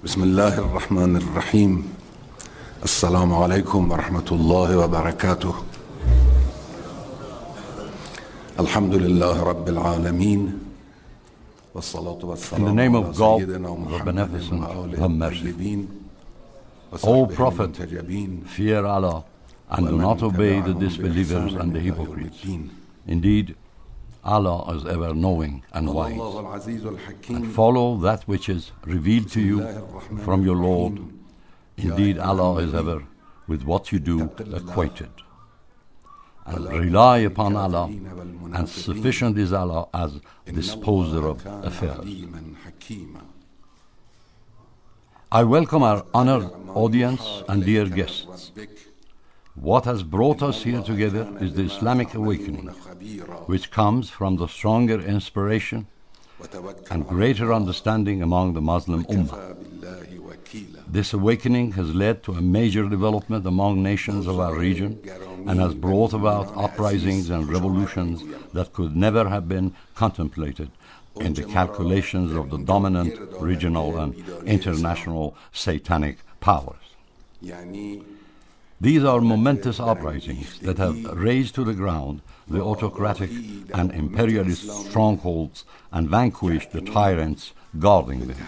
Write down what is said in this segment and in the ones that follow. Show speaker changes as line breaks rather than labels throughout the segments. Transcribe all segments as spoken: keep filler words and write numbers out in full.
بسم الله الرحمن الرحيم السلام عليكم ورحمة الله وبركاته الحمد لله رب العالمين والصلاة والسلام على سيدنا محمد
the merciful. O Prophet, fear Allah and do not obey the disbelievers and the hypocrites. Indeed, Allah is ever knowing and wise. And follow that which is revealed to you from your Lord. Indeed, Allah is ever with what you do acquainted. And rely upon Allah, and sufficient is Allah as disposer of affairs. I welcome our honored audience and dear guests. What has brought us here together is the Islamic awakening, which comes from the stronger inspiration and greater understanding among the Muslim Ummah. This awakening has led to a major development among nations of our region and has brought about uprisings and revolutions that could never have been contemplated in the calculations of the dominant regional and international satanic powers. These are momentous uprisings that have razed to the ground the autocratic and imperialist strongholds and vanquished the tyrants guarding them.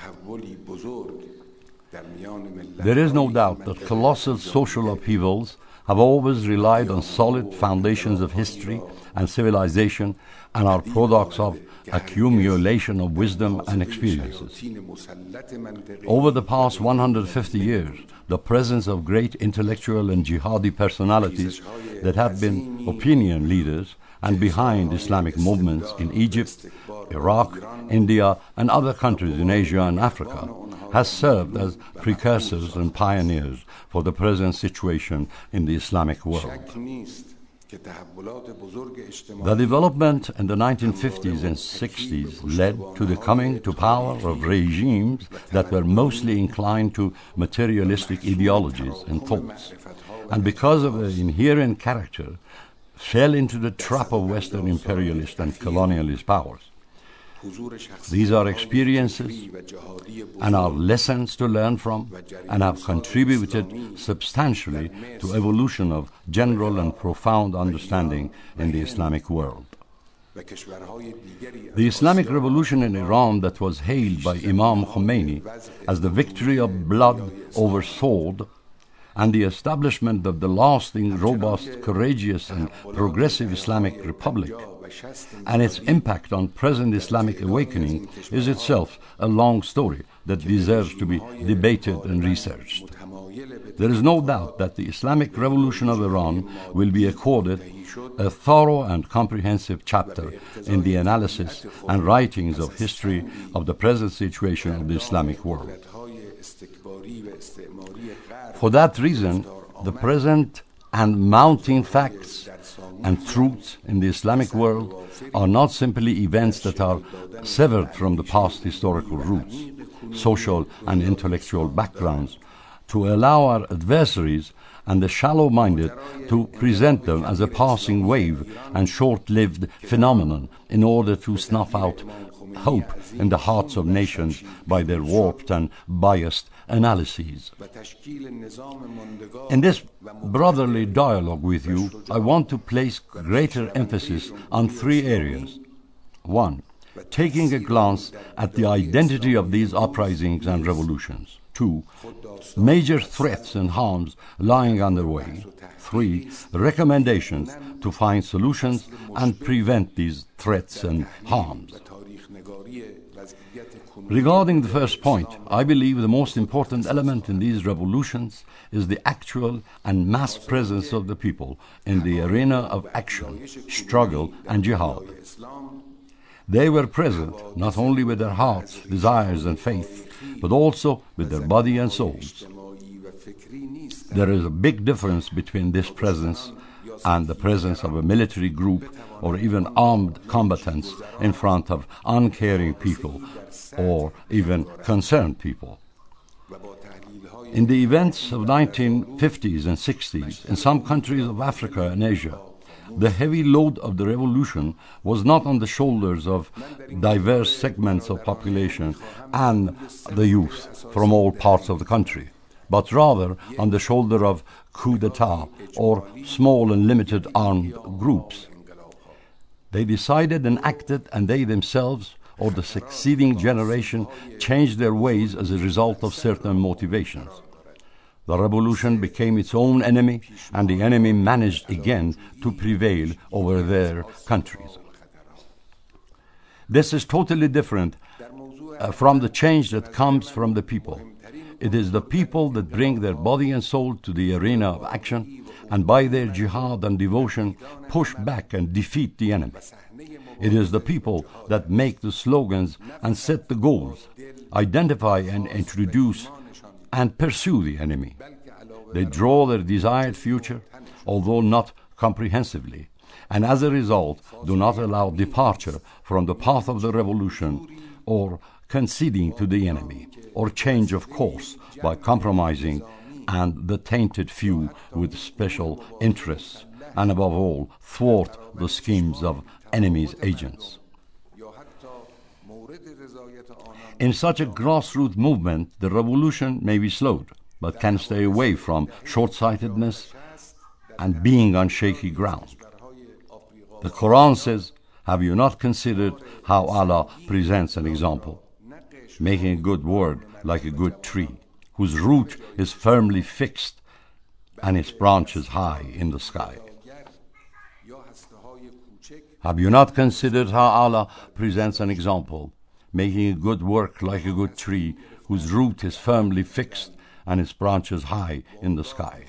There is no doubt that colossal social upheavals have always relied on solid foundations of history and civilization and are products of accumulation of wisdom and experiences. Over the past one hundred fifty years, the presence of great intellectual and jihadi personalities that have been opinion leaders and behind Islamic movements in Egypt, Iraq, India, and other countries in Asia and Africa has served as precursors and pioneers for the present situation in the Islamic world. The development in the nineteen fifties and sixties led to the coming to power of regimes that were mostly inclined to materialistic ideologies and thoughts, and because of their inherent character, fell into the trap of Western imperialist and colonialist powers. These are experiences and are lessons to learn from and have contributed substantially to evolution of general and profound understanding in the Islamic world. The Islamic revolution in Iran that was hailed by Imam Khomeini as the victory of blood over sword and the establishment of the lasting, robust, courageous and progressive Islamic Republic, and its impact on present Islamic awakening is itself a long story that deserves to be debated and researched. There is no doubt that the Islamic Revolution of Iran will be accorded a thorough and comprehensive chapter in the analysis and writings of history of the present situation of the Islamic world. For that reason, the present and mounting facts and truths in the Islamic world are not simply events that are severed from the past historical roots, social and intellectual backgrounds, to allow our adversaries and the shallow-minded to present them as a passing wave and short-lived phenomenon in order to snuff out hope in the hearts of nations by their warped and biased analyses. In this brotherly dialogue with you, I want to place greater emphasis on three areas. One, taking a glance at the identity of these uprisings and revolutions. Two, major threats and harms lying underway. Three, recommendations to find solutions and prevent these threats and harms. Regarding the first point, I believe the most important element in these revolutions is the actual and mass presence of the people in the arena of action, struggle, and jihad. They were present not only with their hearts, desires, and faith, but also with their body and souls. There is a big difference between this presence and the presence of a military group or even armed combatants in front of uncaring people or even concerned people. In the events of nineteen fifties and sixties in some countries of Africa and Asia, The heavy load of the revolution was not on the shoulders of diverse segments of population and the youth from all parts of the country, but rather on the shoulder of coup d'etat or small and limited armed groups. They decided and acted, and they themselves or the succeeding generation changed their ways as a result of certain motivations. The revolution became its own enemy, and the enemy managed again to prevail over their countries. This is totally different uh, from the change that comes from the people. It is the people that bring their body and soul to the arena of action, and by their jihad and devotion push back and defeat the enemy. It is the people that make the slogans and set the goals, identify and introduce and pursue the enemy. They draw their desired future, although not comprehensively, and as a result do not allow departure from the path of the revolution or conceding to the enemy, or change of course by compromising and the tainted few with special interests, and above all, thwart the schemes of enemy's agents. In such a grassroots movement, the revolution may be slowed, but can stay away from short-sightedness and being on shaky ground. The Quran says, "Have you not considered how Allah presents an example, making a good word like a good tree, whose root is firmly fixed and its branches high in the sky?" Have you not considered how Allah presents an example, making a good work like a good tree, whose root is firmly fixed and its branches high in the sky?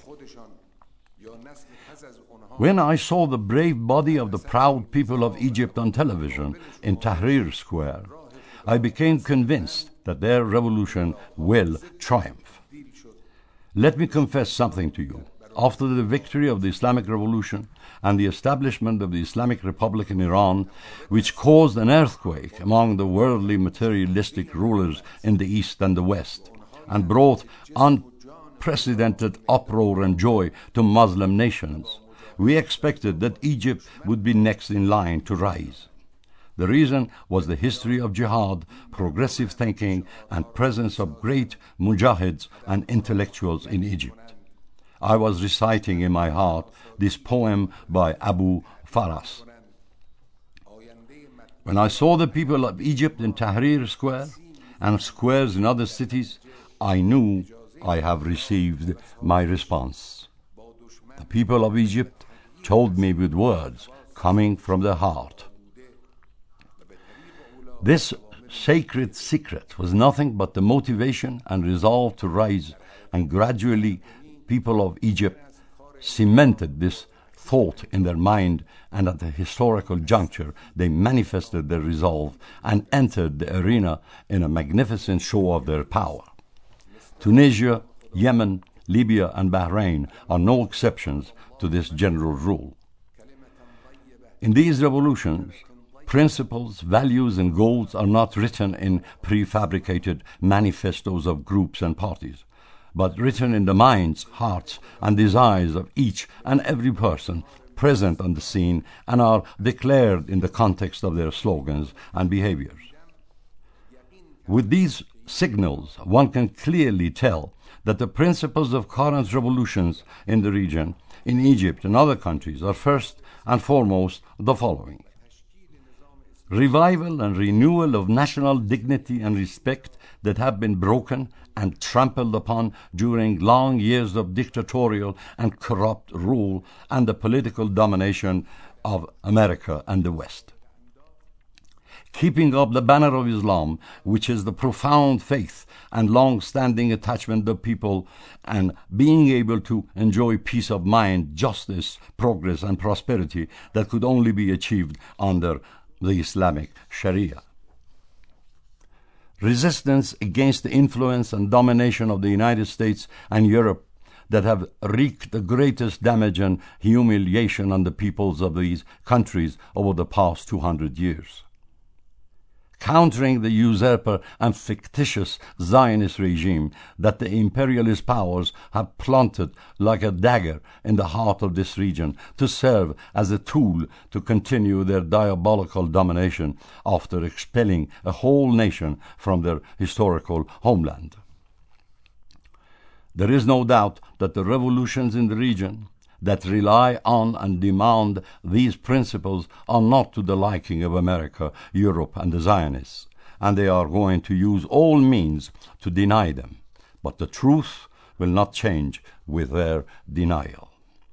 When I saw the brave body of the proud people of Egypt on television in Tahrir Square, I became convinced that their revolution will triumph. Let me confess something to you. After the victory of the Islamic Revolution and the establishment of the Islamic Republic in Iran, which caused an earthquake among the worldly materialistic rulers in the East and the West, and brought unprecedented uproar and joy to Muslim nations, we expected that Egypt would be next in line to rise. The reason was the history of jihad, progressive thinking, and presence of great mujahids and intellectuals in Egypt. I was reciting in my heart this poem by Abu Faras. When I saw the people of Egypt in Tahrir Square and squares in other cities, I knew I have received my response. The people of Egypt told me with words coming from their heart. This sacred secret was nothing but the motivation and resolve to rise, and gradually people of Egypt cemented this thought in their mind, and at a historical juncture they manifested their resolve and entered the arena in a magnificent show of their power. Tunisia, Yemen, Libya, and Bahrain are no exceptions to this general rule. In these revolutions, principles, values, and goals are not written in prefabricated manifestos of groups and parties, but written in the minds, hearts, and desires of each and every person present on the scene, and are declared in the context of their slogans and behaviors. With these signals, one can clearly tell that the principles of current revolutions in the region, in Egypt and other countries, are first and foremost the following: revival and renewal of national dignity and respect that have been broken and trampled upon during long years of dictatorial and corrupt rule and the political domination of America and the West. Keeping up the banner of Islam, which is the profound faith and long-standing attachment of people, and being able to enjoy peace of mind, justice, progress, and prosperity that could only be achieved under the Islamic Sharia. Resistance against the influence and domination of the United States and Europe that have wreaked the greatest damage and humiliation on the peoples of these countries over the past two hundred years. countering the usurper and fictitious Zionist regime that the imperialist powers have planted like a dagger in the heart of this region to serve as a tool to continue their diabolical domination after expelling a whole nation from their historical homeland. There is no doubt that the revolutions in the region that rely on and demand these principles are not to the liking of America, Europe, and the Zionists, and they are going to use all means to deny them. But the truth will not change with their denial.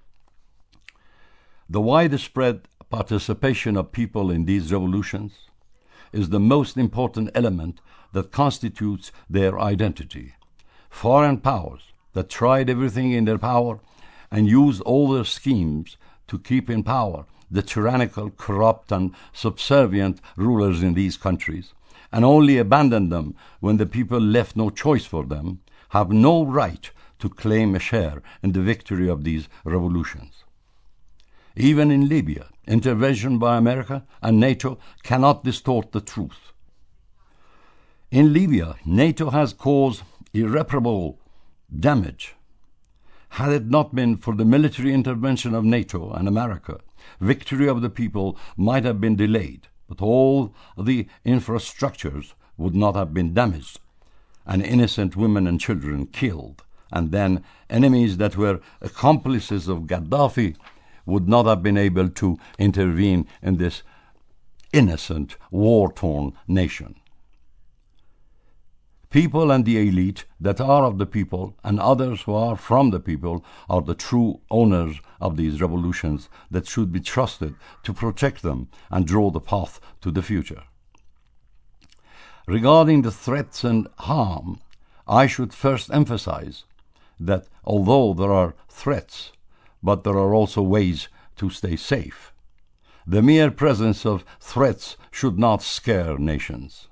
The widespread participation of people in these revolutions is the most important element that constitutes their identity. Foreign powers that tried everything in their power and used all their schemes to keep in power the tyrannical, corrupt, and subservient rulers in these countries, and only abandoned them when the people left no choice for them, have no right to claim a share in the victory of these revolutions. Even in Libya, intervention by America and NATO cannot distort the truth. In Libya, NATO has caused irreparable damage. Had it not been for the military intervention of NATO and America, victory of the people might have been delayed, but all the infrastructures would not have been damaged, and innocent women and children killed, and then enemies that were accomplices of Gaddafi would not have been able to intervene in this innocent, war-torn nation. People and the elite that are of the people and others who are from the people are the true owners of these revolutions that should be trusted to protect them and draw the path to the future. Regarding the threats and harm, I should first emphasize that although there are threats, but there are also ways to stay safe. The mere presence of threats should not scare nations.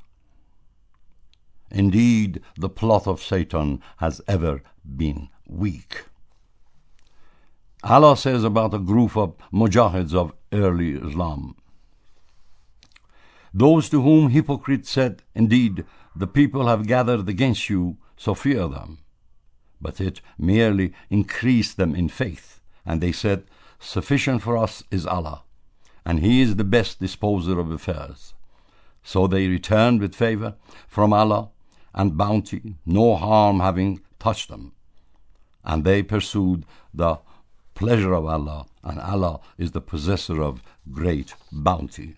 Indeed, the plot of Satan has ever been weak. Allah says about a group of mujahids of early Islam, those to whom hypocrites said, "Indeed, the people have gathered against you, so fear them." But it merely increased them in faith, and they said, "Sufficient for us is Allah, and He is the best disposer of affairs." So they returned with favor from Allah and bounty, no harm having touched them. And they pursued the pleasure of Allah, and Allah is the possessor of great bounty.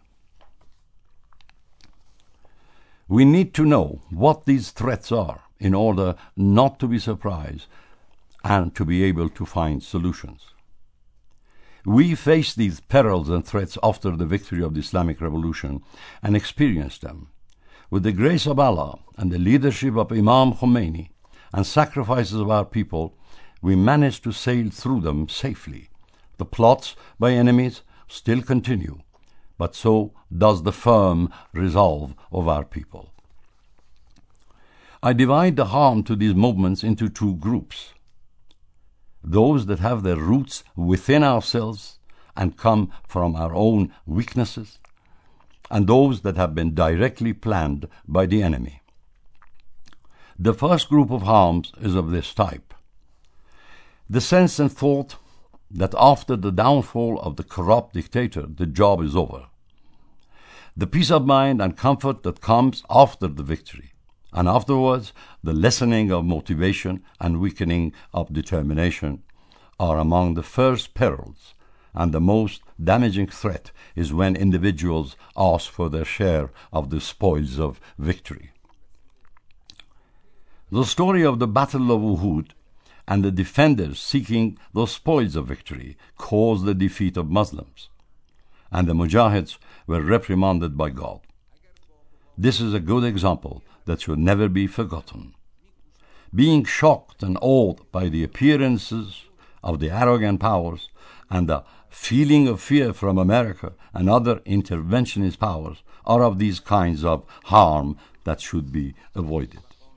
We need to know what these threats are in order not to be surprised and to be able to find solutions. We faced these perils and threats after the victory of the Islamic Revolution and experienced them. With the grace of Allah and the leadership of Imam Khomeini and sacrifices of our people, we managed to sail through them safely. The plots by enemies still continue, but so does the firm resolve of our people. I divide the harm to these movements into two groups: those that have their roots within ourselves and come from our own weaknesses, and those that have been directly planned by the enemy. The first group of harms is of this type: the sense and thought that after the downfall of the corrupt dictator, the job is over. The peace of mind and comfort that comes after the victory, and afterwards the lessening of motivation and weakening of determination, are among the first perils, and the most damaging threat is when individuals ask for their share of the spoils of victory. The story of the Battle of Uhud and the defenders seeking those spoils of victory caused the defeat of Muslims, and the Mujahids were reprimanded by God. This is a good example that should never be forgotten. Being shocked and awed by the appearances of the arrogant powers and the feeling of fear from America and other interventionist powers are of these kinds of harm that should be avoided.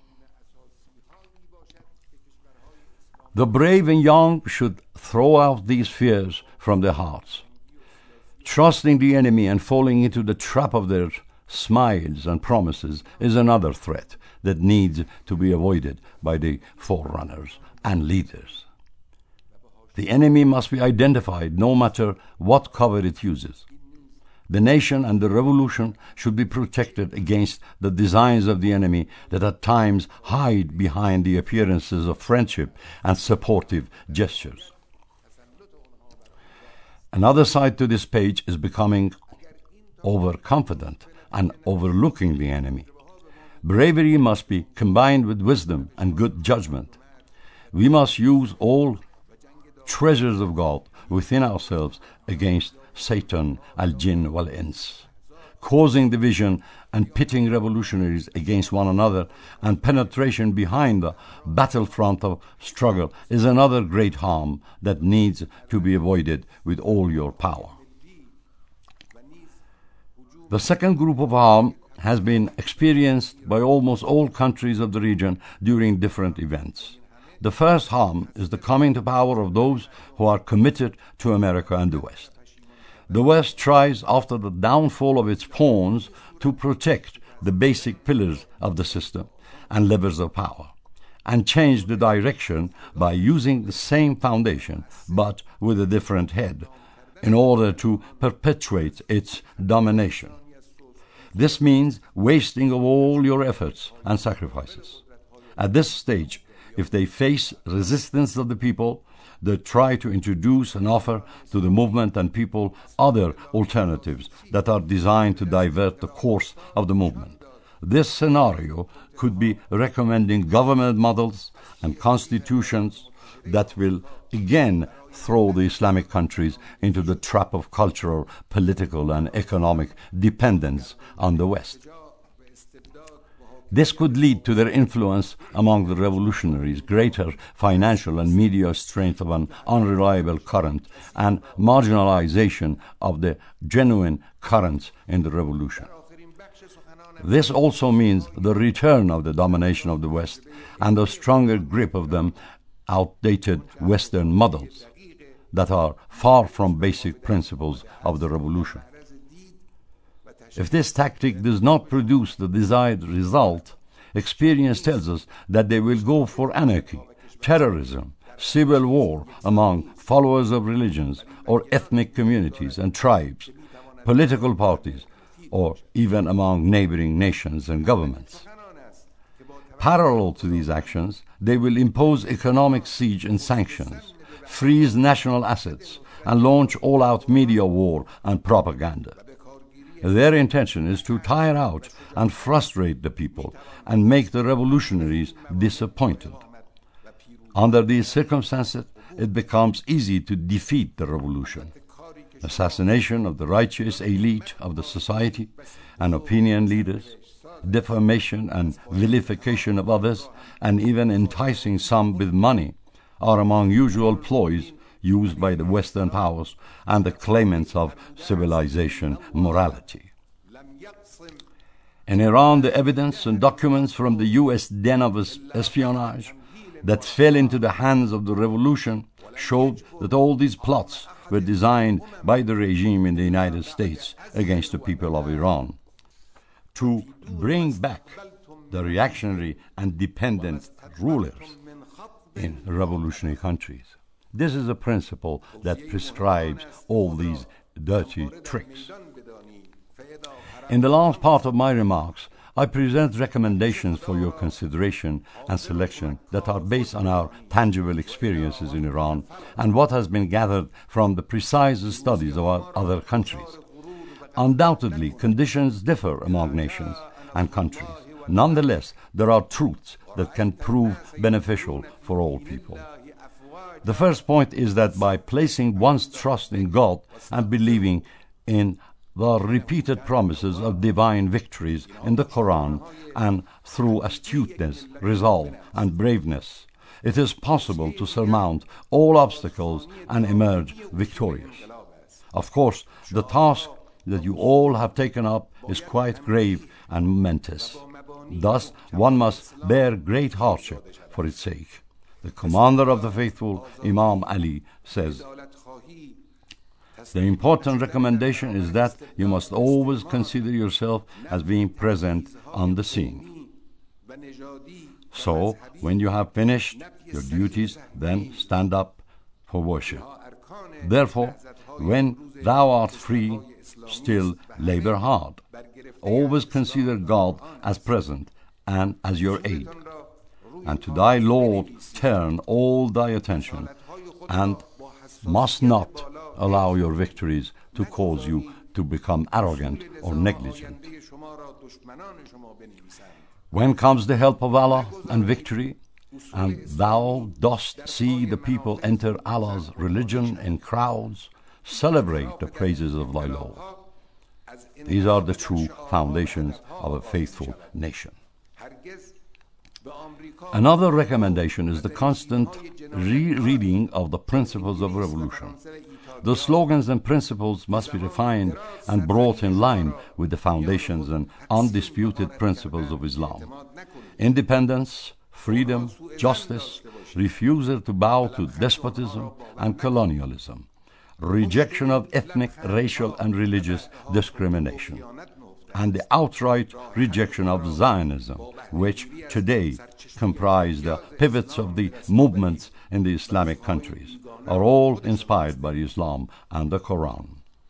The brave and young should throw out these fears from their hearts. Trusting the enemy and falling into the trap of their smiles and promises is another threat that needs to be avoided by the forerunners and leaders. The enemy must be identified no matter what cover it uses. The nation and the revolution should be protected against the designs of the enemy that at times hide behind the appearances of friendship and supportive gestures. Another side to this page is becoming overconfident and overlooking the enemy. Bravery must be combined with wisdom and good judgment. We must use all treasures of God within ourselves against Satan, al-Jinn wal-Ins, causing division and pitting revolutionaries against one another, and penetration behind the battlefront of struggle is another great harm that needs to be avoided with all your power. The second group of harm has been experienced by almost all countries of the region during different events. The first harm is the coming to power of those who are committed to America and the West. The West tries, after the downfall of its pawns, to protect the basic pillars of the system and levers of power, and change the direction by using the same foundation but with a different head, in order to perpetuate its domination. This means wasting of all your efforts and sacrifices. At this stage, if they face resistance of the people, they try to introduce and offer to the movement and people other alternatives that are designed to divert the course of the movement. This scenario could be recommending government models and constitutions that will again throw the Islamic countries into the trap of cultural, political, and economic dependence on the West. This could lead to their influence among the revolutionaries, greater financial and media strength of an unreliable current, and marginalization of the genuine currents in the revolution. This also means the return of the domination of the West and the stronger grip of them outdated Western models that are far from basic principles of the revolution. If this tactic does not produce the desired result, experience tells us that they will go for anarchy, terrorism, civil war among followers of religions or ethnic communities and tribes, political parties, or even among neighboring nations and governments. Parallel to these actions, they will impose economic siege and sanctions, freeze national assets, and launch all-out media war and propaganda. Their intention is to tire out and frustrate the people and make the revolutionaries disappointed. Under these circumstances, it becomes easy to defeat the revolution. Assassination of the righteous elite of the society and opinion leaders, defamation and vilification of others, and even enticing some with money are among usual ploys used by the Western powers and the claimants of civilization morality. In Iran, the evidence and documents from the U S den of espionage that fell into the hands of the revolution showed that all these plots were designed by the regime in the United States against the people of Iran to bring back the reactionary and dependent rulers in revolutionary countries. This is a principle that prescribes all these dirty tricks. In the last part of my remarks, I present recommendations for your consideration and selection that are based on our tangible experiences in Iran and what has been gathered from the precise studies of our other countries. Undoubtedly, conditions differ among nations and countries. Nonetheless, there are truths that can prove beneficial for all people. The first point is that by placing one's trust in God and believing in the repeated promises of divine victories in the Quran and through astuteness, resolve, and braveness, it is possible to surmount all obstacles and emerge victorious. Of course, the task that you all have taken up is quite grave and momentous. Thus, one must bear great hardship for its sake. The commander of the faithful, Imam Ali, says, The important recommendation is that you must always consider yourself as being present on the scene. So, when you have finished your duties, then stand up for worship. Therefore, when thou art free, still labor hard. Always consider God as present and as your aid. And to thy Lord turn all thy attention, and must not allow your victories to cause you to become arrogant or negligent. When comes the help of Allah and victory, and thou dost see the people enter Allah's religion in crowds, celebrate the praises of thy Lord. These are the true foundations of a faithful nation. Another recommendation is the constant re-reading of the principles of revolution. The slogans and principles must be refined and brought in line with the foundations and undisputed principles of Islam. Independence, freedom, justice, refusal to bow to despotism and colonialism, rejection of ethnic, racial, and religious discrimination, and the outright rejection of Zionism, which today comprise the pivots of the movements in the Islamic countries, are all inspired by Islam and the Quran.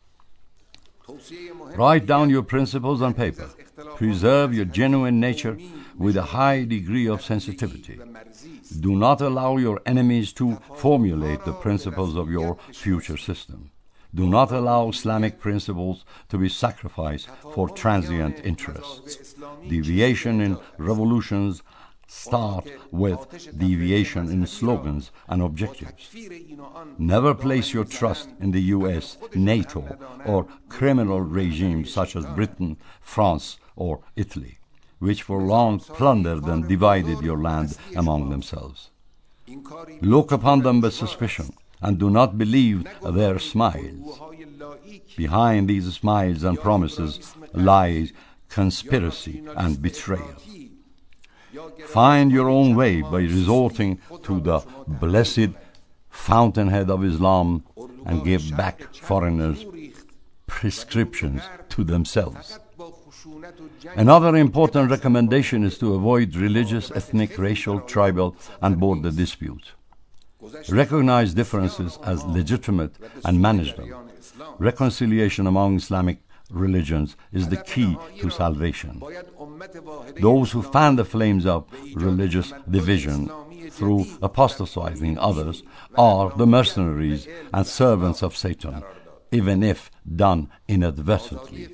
Write down your principles on paper. Preserve your genuine nature with a high degree of sensitivity. Do not allow your enemies to formulate the principles of your future system. Do not allow Islamic principles to be sacrificed for transient interests. Deviation in revolutions start with deviation in slogans and objectives. Never place your trust in the U S, NATO, or criminal regimes such as Britain, France, or Italy, which for long plundered and divided your land among themselves. Look upon them with suspicion, and do not believe their smiles. Behind these smiles and promises lies conspiracy and betrayal. Find your own way by resorting to the blessed fountainhead of Islam and give back foreigners' prescriptions to themselves. Another important recommendation is to avoid religious, ethnic, racial, tribal, and border disputes. Recognize differences as legitimate and manage them. Reconciliation among Islamic religions is the key to salvation. Those who fan the flames of religious division through apostatizing others are the mercenaries and servants of Satan, even if done inadvertently.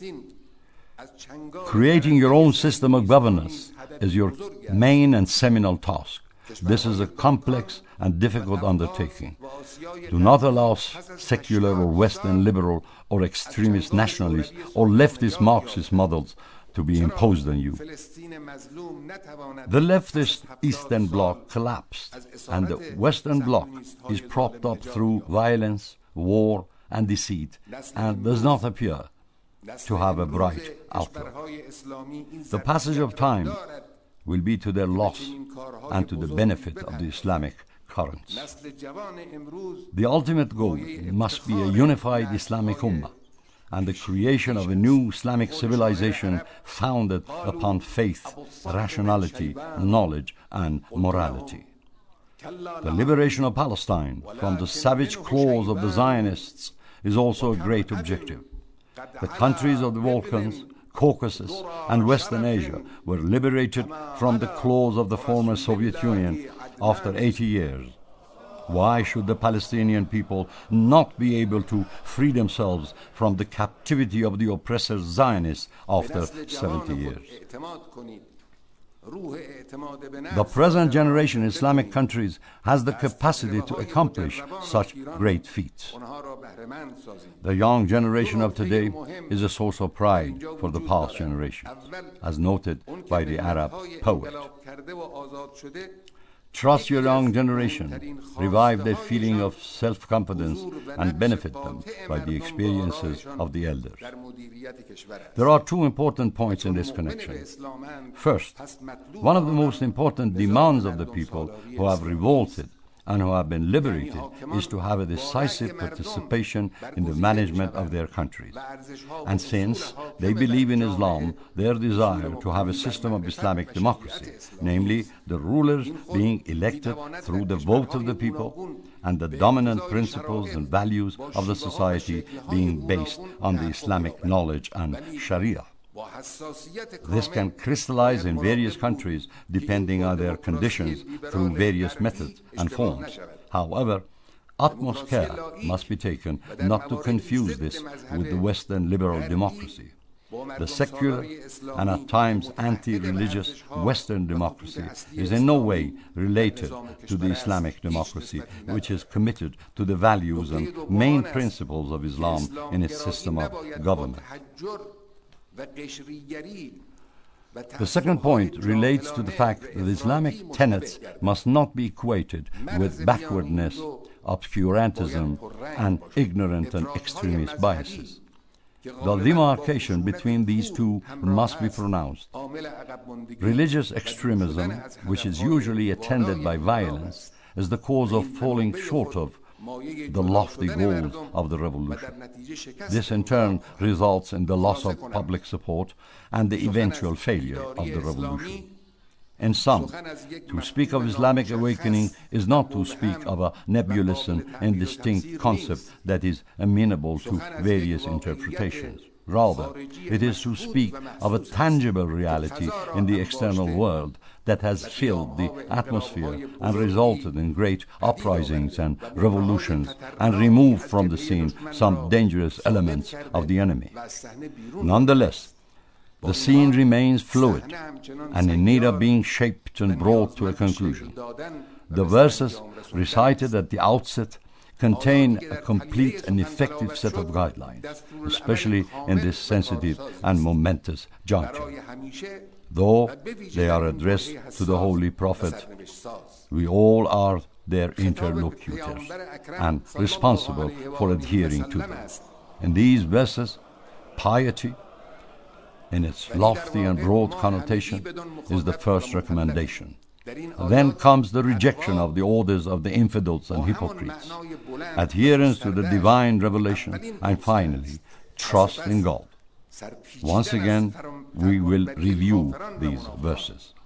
Creating your own system of governance is your main and seminal task. This is a complex and difficult undertaking. Do not allow secular or Western liberal or extremist nationalist or leftist Marxist models to be imposed on you. The leftist Eastern Bloc collapsed, and the Western Bloc is propped up through violence, war, and deceit, and does not appear to have a bright outlook. The passage of time will be to their loss and to the benefit of the Islamic currents. The ultimate goal must be a unified Islamic Ummah and the creation of a new Islamic civilization founded upon faith, rationality, knowledge, and morality. The liberation of Palestine from the savage claws of the Zionists is also a great objective. The countries of the Balkans, Caucasus, and Western Asia were liberated from the claws of the former Soviet Union after eighty years. Why should the Palestinian people not be able to free themselves from the captivity of the oppressor Zionists after seventy years? The present generation in Islamic countries has the capacity to accomplish such great feats. The young generation of today is a source of pride for the past generations, as noted by the Arab poet. Trust your young generation, revive their feeling of self-confidence, and benefit them by the experiences of the elders. There are two important points in this connection. First, one of the most important demands of the people who have revolted and who have been liberated is to have a decisive participation in the management of their countries. And since they believe in Islam, their desire to have a system of Islamic democracy, namely the rulers being elected through the vote of the people, and the dominant principles and values of the society being based on the Islamic knowledge and Sharia. This can crystallize in various countries depending on their conditions through various methods and forms. However, utmost care must be taken not to confuse this with the Western liberal democracy. The secular and at times anti-religious Western democracy is in no way related to the Islamic democracy, which is committed to the values and main principles of Islam in its system of government. The second point relates to the fact that Islamic tenets must not be equated with backwardness, obscurantism, and ignorant and extremist biases. The demarcation between these two must be pronounced. Religious extremism, which is usually attended by violence, is the cause of falling short of the lofty goals of the revolution. This in turn results in the loss of public support and the eventual failure of the revolution. In sum, to speak of Islamic awakening is not to speak of a nebulous and indistinct concept that is amenable to various interpretations. Rather, it is to speak of a tangible reality in the external world that has filled the atmosphere and resulted in great uprisings and revolutions and removed from the scene some dangerous elements of the enemy. Nonetheless, the scene remains fluid and in need of being shaped and brought to a conclusion. The verses recited at the outset contain a complete and effective set of guidelines, especially in this sensitive and momentous juncture. Though they are addressed to the Holy Prophet, we all are their interlocutors and responsible for adhering to them. In these verses, piety, in its lofty and broad connotation, is the first recommendation. Then comes the rejection of the orders of the infidels and hypocrites, adherence to the divine revelation, and finally, trust in God. Once again, we will review these verses.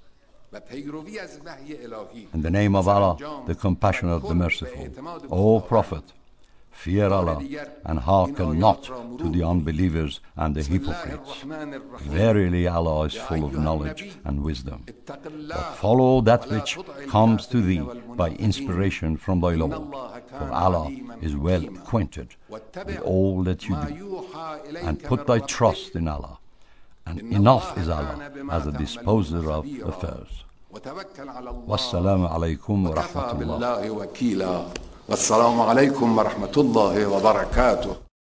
In the name of Allah, the Compassionate, the Merciful, O Prophet, fear Allah and hearken not to the unbelievers and the hypocrites. Verily Allah is full of knowledge and wisdom. But follow that which comes to thee by inspiration from thy Lord, for Allah is well acquainted with all that you do. And put thy trust in Allah, and enough is Allah as a disposer of affairs. Wassalamu alaikum wa rahmatullah.
والسلام عليكم ورحمة الله وبركاته.